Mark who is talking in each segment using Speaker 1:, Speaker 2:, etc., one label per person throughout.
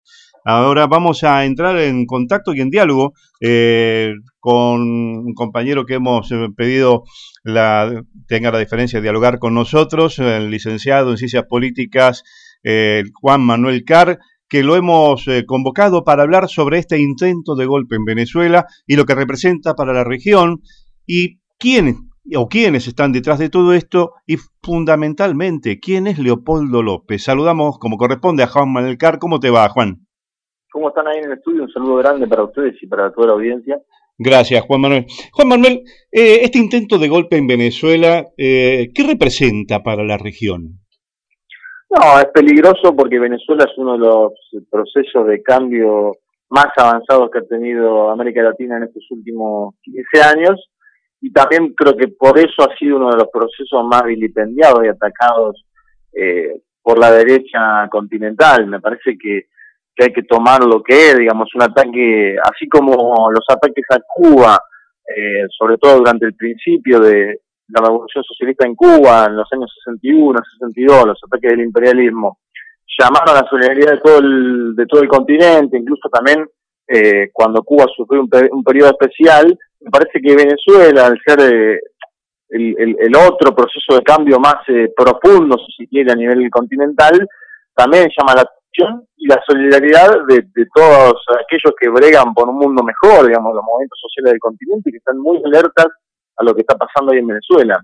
Speaker 1: Ahora vamos a entrar en contacto y en diálogo con un compañero que hemos pedido tenga la deferencia de dialogar con nosotros, el licenciado en Ciencias Políticas Juan Manuel Carr, que lo hemos convocado para hablar sobre este intento de golpe en Venezuela y lo que representa para la región y quiénes están detrás de todo esto y fundamentalmente quién es Leopoldo López. Saludamos como corresponde a Juan Manuel Carr. ¿Cómo te va, Juan?
Speaker 2: ¿Cómo están ahí en el estudio? Un saludo grande para ustedes y para toda la audiencia.
Speaker 1: Gracias, Juan Manuel. Juan Manuel, este intento de golpe en Venezuela, ¿qué representa para la región?
Speaker 2: No, es peligroso porque Venezuela es uno de los procesos de cambio más avanzados que ha tenido América Latina en estos últimos 15 años y también creo que por eso ha sido uno de los procesos más vilipendiados y atacados por la derecha continental. Me parece que hay que tomar lo que es, digamos, un ataque, así como los ataques a Cuba, sobre todo durante el principio de la revolución socialista en Cuba, en los años 61, 62, los ataques del imperialismo, llamaron a la solidaridad de todo el continente, incluso también cuando Cuba sufrió un periodo especial. Me parece que Venezuela, al ser el otro proceso de cambio más profundo, si se quiere, a nivel continental, también llama la atención y la solidaridad de todos aquellos que bregan por un mundo mejor, digamos, los movimientos sociales del continente, que están muy alertas a lo que está pasando ahí en Venezuela.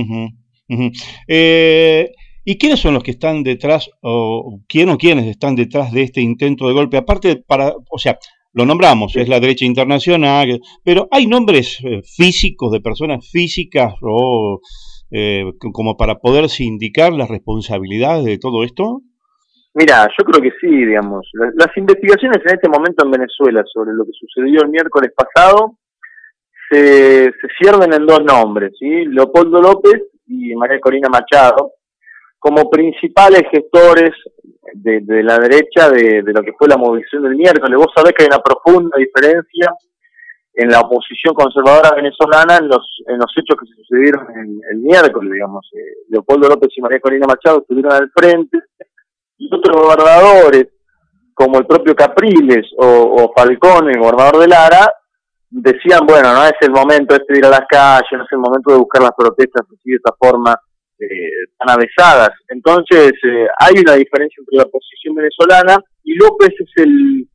Speaker 1: ¿Y quiénes son los que están detrás, o quiénes están detrás de este intento de golpe? Aparte, o sea, lo nombramos, sí, es la derecha internacional, pero ¿hay nombres físicos de personas físicas o como para poderse indicar las responsabilidades de todo esto?
Speaker 2: Mira, yo creo que sí, digamos. Las investigaciones en este momento en Venezuela sobre lo que sucedió el miércoles pasado se ciernen en dos nombres, ¿sí? Leopoldo López y María Corina Machado, como principales gestores de la derecha de lo que fue la movilización del miércoles. Vos sabés que hay una profunda diferencia en la oposición conservadora venezolana en los hechos que se sucedieron el miércoles, digamos. Leopoldo López y María Corina Machado estuvieron al frente, y otros gobernadores, como el propio Capriles o Falcón, el gobernador de Lara, decían, bueno, no es el momento de ir a las calles, no es el momento de buscar las protestas así de esta forma tan avesadas. Entonces, hay una diferencia entre la oposición venezolana y López es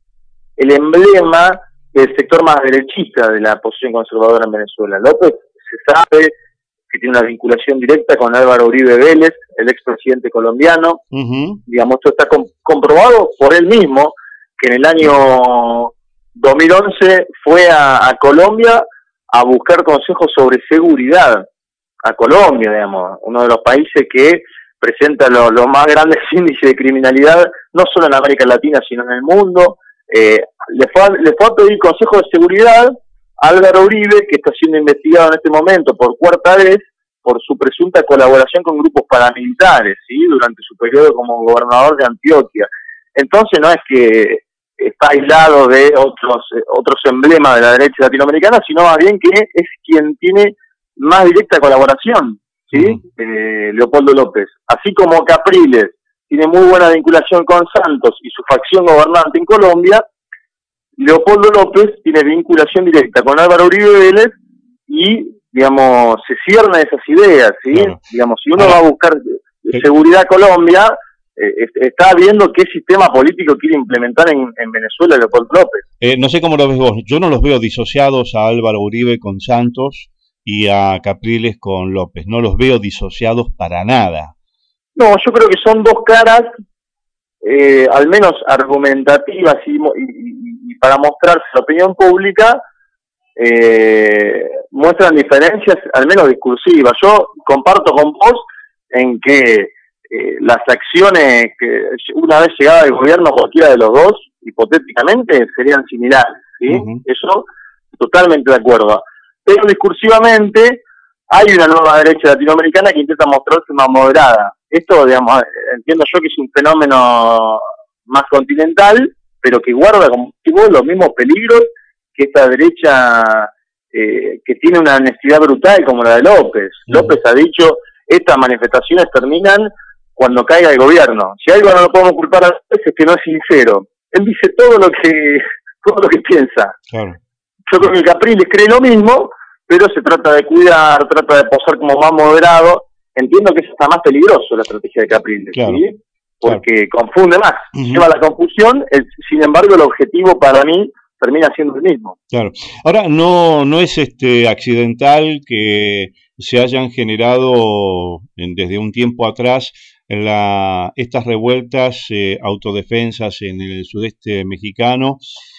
Speaker 2: el emblema del sector más derechista de la oposición conservadora en Venezuela. López se sabe que tiene una vinculación directa con Álvaro Uribe Vélez, el expresidente colombiano. Digamos, esto está comprobado por él mismo, que en el año 2011 fue a Colombia a buscar consejos sobre seguridad. A Colombia, digamos, uno de los países que presenta los más grandes índices de criminalidad, no solo en América Latina, sino en el mundo. Le fue a pedir consejos de seguridad a Álvaro Uribe, que está siendo investigado en este momento por cuarta vez por su presunta colaboración con grupos paramilitares, ¿sí? Durante su periodo como gobernador de Antioquia. Entonces no es que está aislado de otros emblemas de la derecha latinoamericana, sino más bien que es quien tiene más directa colaboración, ¿sí? Leopoldo López. Así como Capriles tiene muy buena vinculación con Santos y su facción gobernante en Colombia, Leopoldo López tiene vinculación directa con Álvaro Uribe Vélez y, digamos, se ciernen esas ideas, ¿sí? Claro. Digamos, si uno va a buscar seguridad a Colombia, está viendo qué sistema político quiere implementar en Venezuela Leopoldo López.
Speaker 1: No sé cómo lo ves vos, yo no los veo disociados a Álvaro Uribe con Santos y a Capriles con López, no los veo disociados para nada.
Speaker 2: No, yo creo que son dos caras, al menos argumentativas y para mostrarse a la opinión pública, muestran diferencias, al menos discursivas. Yo comparto con vos en que las acciones que una vez llegada al gobierno cualquiera de los dos, hipotéticamente, serían similares, ¿sí? Eso, totalmente de acuerdo. Pero discursivamente hay una nueva derecha latinoamericana que intenta mostrarse más moderada. Esto, digamos, entiendo yo que es un fenómeno más continental, pero que guarda como los mismos peligros que esta derecha que tiene una honestidad brutal como la de López. López ha dicho, estas manifestaciones terminan cuando caiga el gobierno. Si algo no lo podemos culpar a López es que no es sincero. él dice todo lo que piensa.
Speaker 1: Claro.
Speaker 2: Yo creo que Capriles cree lo mismo, pero se trata de cuidar, trata de posar como más moderado. Entiendo que eso está más peligroso, la estrategia de Capriles,
Speaker 1: Claro.
Speaker 2: ¿sí? Porque
Speaker 1: Claro.
Speaker 2: confunde más, lleva a la confusión, sin embargo el objetivo para mí termina siendo el mismo.
Speaker 1: Claro. Ahora, no es accidental que se hayan generado desde un tiempo atrás estas revueltas autodefensas en el sudeste mexicano,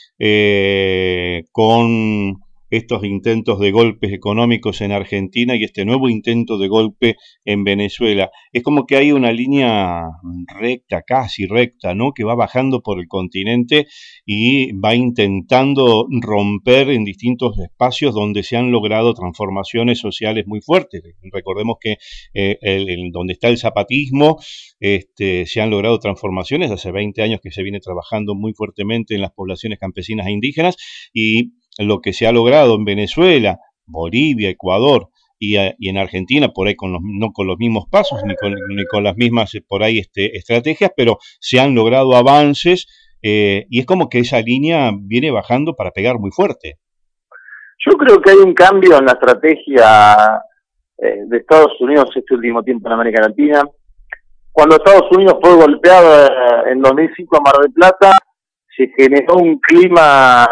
Speaker 1: con estos intentos de golpes económicos en Argentina y este nuevo intento de golpe en Venezuela. Es como que hay una línea recta, casi recta, ¿no? Que va bajando por el continente y va intentando romper en distintos espacios donde se han logrado transformaciones sociales muy fuertes. Recordemos que donde está el zapatismo, se han logrado transformaciones. Hace 20 años que se viene trabajando muy fuertemente en las poblaciones campesinas e indígenas, y lo que se ha logrado en Venezuela, Bolivia, Ecuador y en Argentina, por ahí no con los mismos pasos ni con las mismas por ahí estrategias, pero se han logrado avances, y es como que esa línea viene bajando para pegar muy fuerte.
Speaker 2: Yo creo que hay un cambio en la estrategia de Estados Unidos este último tiempo en América Latina. Cuando Estados Unidos fue golpeado en 2005 a Mar del Plata, se generó un clima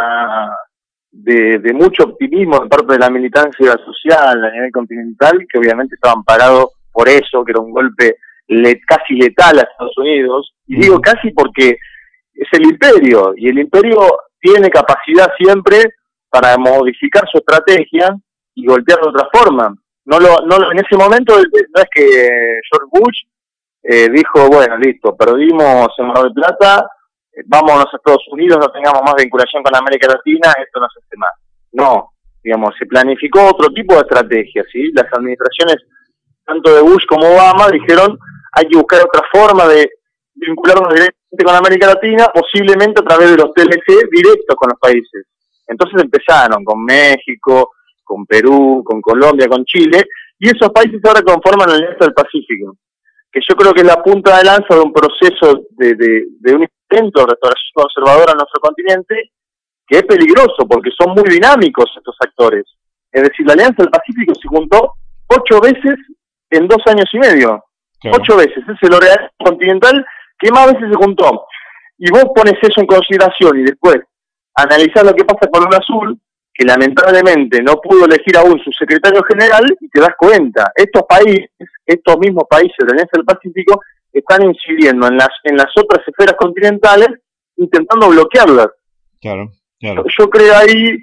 Speaker 2: de mucho optimismo de parte de la militancia social a nivel continental, que obviamente estaban parados por eso, que era un golpe casi letal a Estados Unidos. Y digo casi porque es el imperio, y el imperio tiene capacidad siempre para modificar su estrategia y golpear de otra forma. En ese momento no es que George Bush dijo, bueno, listo, perdimos en Mar del Plata, vámonos a Estados Unidos, no tengamos más vinculación con América Latina, esto no se hace más. No, digamos, se planificó otro tipo de estrategia, ¿sí? Las administraciones, tanto de Bush como Obama, dijeron, hay que buscar otra forma de vincularnos directamente con América Latina, posiblemente a través de los TLC directos con los países. Entonces empezaron con México, con Perú, con Colombia, con Chile, y esos países ahora conforman la Alianza del Pacífico, que yo creo que es la punta de lanza de un proceso de un intento de restauración conservadora en nuestro continente, que es peligroso porque son muy dinámicos estos actores. Es decir, la Alianza del Pacífico se juntó 8 veces en 2 años y medio. Claro. 8 veces. Es el organismo continental que más veces se juntó. Y vos pones eso en consideración y después analizás lo que pasa con UNASUR, que lamentablemente no pudo elegir aún su secretario general, y te das cuenta, estos mismos países de la Alianza del Pacífico están incidiendo en las otras esferas continentales, intentando bloquearlas.
Speaker 1: Claro, claro.
Speaker 2: Yo creo ahí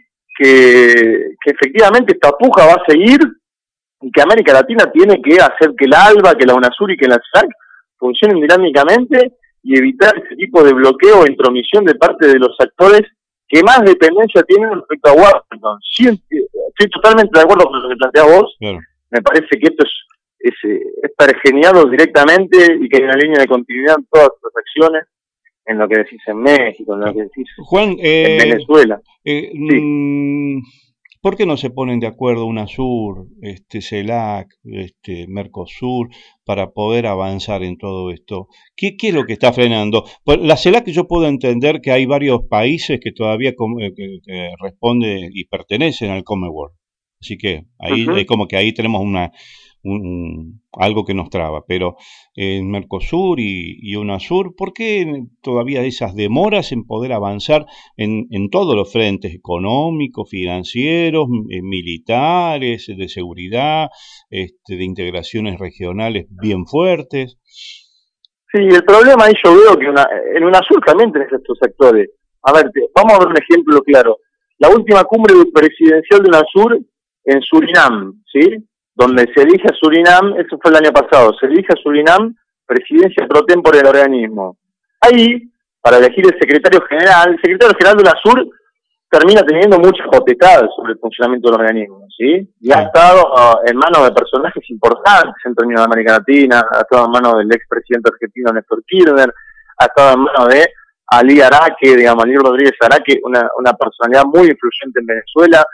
Speaker 2: que efectivamente esta puja va a seguir, y que América Latina tiene que hacer que la ALBA, que la UNASUR y que la SAC funcionen dinámicamente y evitar ese tipo de bloqueo o intromisión de parte de los actores que más dependencia tienen respecto a Washington. Sí, estoy totalmente de acuerdo con lo que planteás vos. Claro. Me parece que esto es pergeniado directamente y que hay una línea de continuidad en todas las acciones, en lo que decís en México, en lo que decís
Speaker 1: Juan,
Speaker 2: en Venezuela.
Speaker 1: Sí. ¿Por qué no se ponen de acuerdo UNASUR, CELAC, Mercosur, para poder avanzar en todo esto? ¿Qué es lo que está frenando? Pues la CELAC, yo puedo entender que hay varios países que todavía que responden y pertenecen al Commonwealth. Así que ahí es como que ahí tenemos algo que nos traba, pero en Mercosur y UNASUR, ¿por qué todavía esas demoras en poder avanzar en todos los frentes económicos, financieros, militares, de seguridad, de integraciones regionales bien fuertes?
Speaker 2: Sí, el problema ahí yo veo que en UNASUR también tenés estos sectores. A ver, vamos a ver un ejemplo claro. La última cumbre presidencial de UNASUR en Surinam, ¿sí? Donde se elige a Surinam, eso fue el año pasado, se elige a Surinam presidencia pro tempore del organismo. Ahí, para elegir el secretario general de UNASUR termina teniendo mucha potestad sobre el funcionamiento del organismo, ¿sí? Y ha estado en manos de personajes importantes en términos de América Latina, ha estado en manos del expresidente argentino Néstor Kirchner, ha estado en manos de Ali Araque, digamos, Ali Rodríguez Araque, una personalidad muy influyente en Venezuela.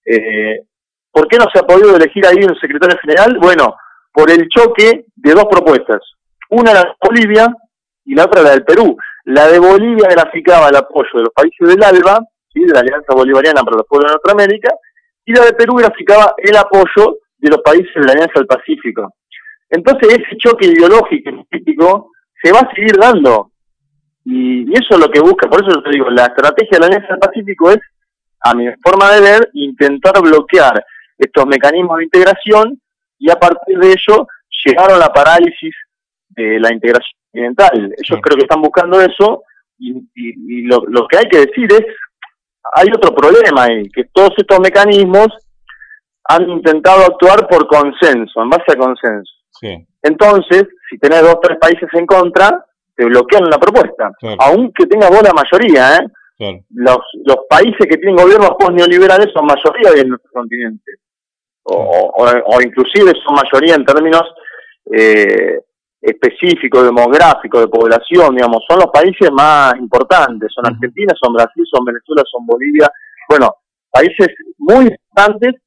Speaker 2: ¿Por qué no se ha podido elegir ahí un secretario general? Bueno, por el choque de dos propuestas. Una la de Bolivia y la otra la del Perú. La de Bolivia graficaba el apoyo de los países del ALBA, ¿sí?, de la Alianza Bolivariana para los Pueblos de Norteamérica, y la de Perú graficaba el apoyo de los países de la Alianza del Pacífico. Entonces ese choque ideológico y político se va a seguir dando, y eso es lo que busca. Por eso yo te digo, la estrategia de la Alianza del Pacífico es, a mi forma de ver, intentar bloquear estos mecanismos de integración, y a partir de ello llegaron a la parálisis de la integración continental. Ellos creo que están buscando eso, y lo que hay que decir es, hay otro problema ahí, que todos estos mecanismos han intentado actuar por consenso, en base a consenso.
Speaker 1: Sí.
Speaker 2: Entonces, si tenés 2 o 3 países en contra, te bloquean la propuesta, claro, aunque tengas vos la mayoría, ¿eh?
Speaker 1: Claro.
Speaker 2: Los países que tienen gobiernos post-neoliberales son mayoría de nuestro continente, o inclusive son mayoría en términos específicos, demográficos, de población, digamos, son los países más importantes, son Argentina, son Brasil, son Venezuela, son Bolivia, bueno, países muy importantes,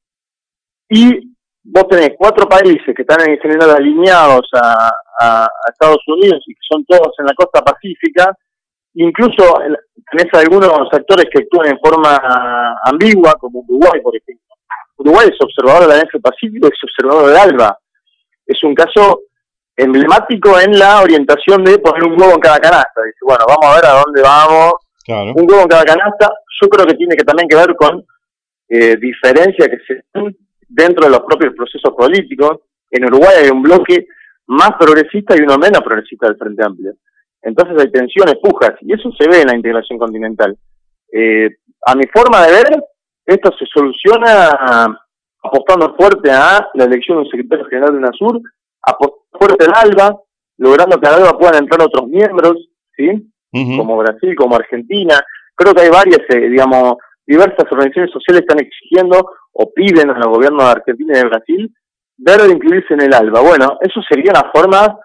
Speaker 2: y vos tenés 4 países que están en general alineados a Estados Unidos y que son todos en la costa pacífica. Incluso tenés algunos actores que actúan en forma ambigua, como Uruguay, por ejemplo. Uruguay es observador de la Alianza del Pacífico, es observador de ALBA. Es un caso emblemático en la orientación de poner un huevo en cada canasta. Dice, bueno, vamos a ver a dónde vamos.
Speaker 1: Claro.
Speaker 2: Un huevo en cada canasta, yo creo que tiene que también que ver con diferencias que se dan dentro de los propios procesos políticos. En Uruguay hay un bloque más progresista y uno menos progresista del Frente Amplio. Entonces hay tensiones, pujas, y eso se ve en la integración continental. A mi forma de ver, esto se soluciona apostando fuerte a la elección de un secretario general de UNASUR, apostando fuerte al ALBA, logrando que al ALBA puedan entrar otros miembros, ¿sí? Como Brasil, como Argentina. Creo que hay varias, diversas organizaciones sociales están exigiendo o piden a los gobiernos de Argentina y de Brasil ver de incluirse en el ALBA. Bueno, eso sería una forma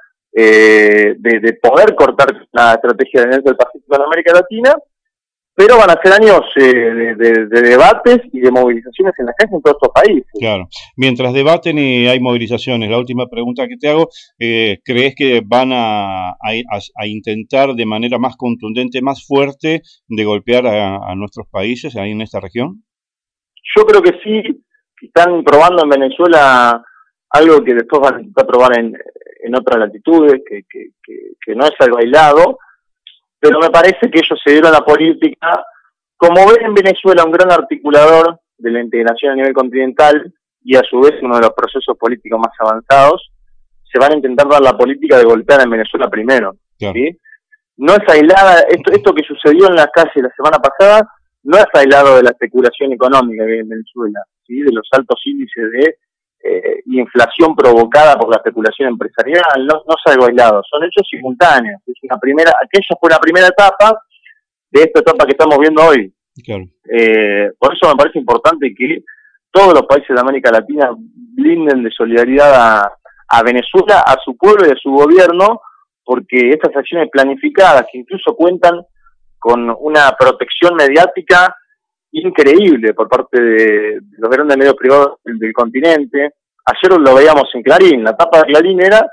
Speaker 2: de poder cortar la estrategia de Alianza del Pacífico en América Latina, pero van a ser años de debates y de movilizaciones en la calle en todos estos países.
Speaker 1: Claro, mientras debaten y hay movilizaciones, la última pregunta que te hago, ¿crees que van a intentar de manera más contundente, más fuerte, de golpear a nuestros países ahí en esta región?
Speaker 2: Yo creo que sí, están probando en Venezuela algo que después van a intentar probar en otras latitudes, que no es algo aislado, pero me parece que ellos se dieron a la política, como ven en Venezuela un gran articulador de la integración a nivel continental, y a su vez uno de los procesos políticos más avanzados, se van a intentar dar la política de golpear en Venezuela primero,
Speaker 1: claro,
Speaker 2: ¿sí? No es aislada, esto que sucedió en la calle la semana pasada, no es aislado de la especulación económica que hay en Venezuela, ¿sí? De los altos índices de inflación provocada por la especulación empresarial, no es algo aislado, son hechos simultáneos. Es aquella fue la primera etapa de esta etapa que estamos viendo hoy.
Speaker 1: Claro.
Speaker 2: Por eso me parece importante que todos los países de América Latina blinden de solidaridad a Venezuela, a su pueblo y a su gobierno, porque estas acciones planificadas, que incluso cuentan con una protección mediática increíble por parte de los grandes medios privados del continente. Ayer lo veíamos en Clarín, la tapa de Clarín era,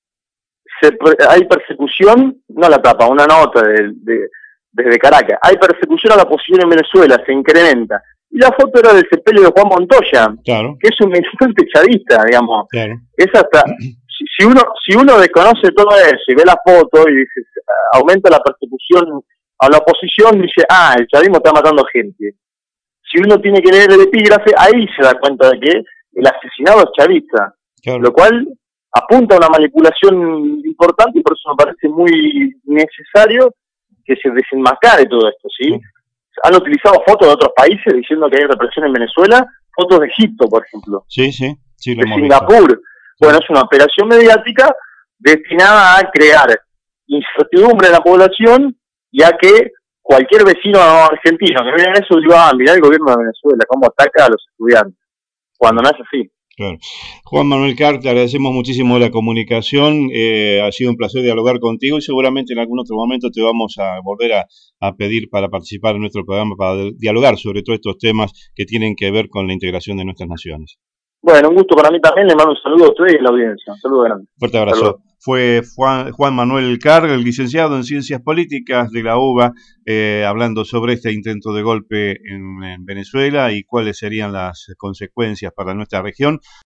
Speaker 2: hay persecución, no la tapa, una nota desde Caracas, hay persecución a la oposición en Venezuela, se incrementa. Y la foto era del sepelio de Juan Montoya,
Speaker 1: claro,
Speaker 2: que es un militante chavista, digamos.
Speaker 1: Claro.
Speaker 2: Es hasta, si uno desconoce todo eso y ve la foto y dice, aumenta la persecución a la oposición, dice, el chavismo está matando gente. Si uno tiene que leer el epígrafe, ahí se da cuenta de que el asesinado es chavista, claro, lo cual apunta a una manipulación importante, y por eso me parece muy necesario que se desenmascare todo esto, ¿sí? Han utilizado fotos de otros países diciendo que hay represión en Venezuela, fotos de Egipto, por ejemplo,
Speaker 1: sí,
Speaker 2: de Singapur.
Speaker 1: Visto.
Speaker 2: Bueno, es una operación mediática destinada a crear incertidumbre en la población y a que cualquier vecino argentino que vea eso diga, mirá el gobierno de Venezuela, cómo ataca a los estudiantes, cuando no es así.
Speaker 1: Claro. Juan Manuel Carr, te agradecemos muchísimo la comunicación, ha sido un placer dialogar contigo y seguramente en algún otro momento te vamos a volver a pedir para participar en nuestro programa, para dialogar sobre todos estos temas que tienen que ver con la integración de nuestras naciones.
Speaker 2: Bueno, un gusto para mí también, le mando un saludo a ustedes y a la audiencia, un saludo grande.
Speaker 1: Fuerte abrazo.
Speaker 2: Saludos.
Speaker 1: Fue Juan Manuel Carg, el licenciado en Ciencias Políticas de la UBA, hablando sobre este intento de golpe en Venezuela y cuáles serían las consecuencias para nuestra región.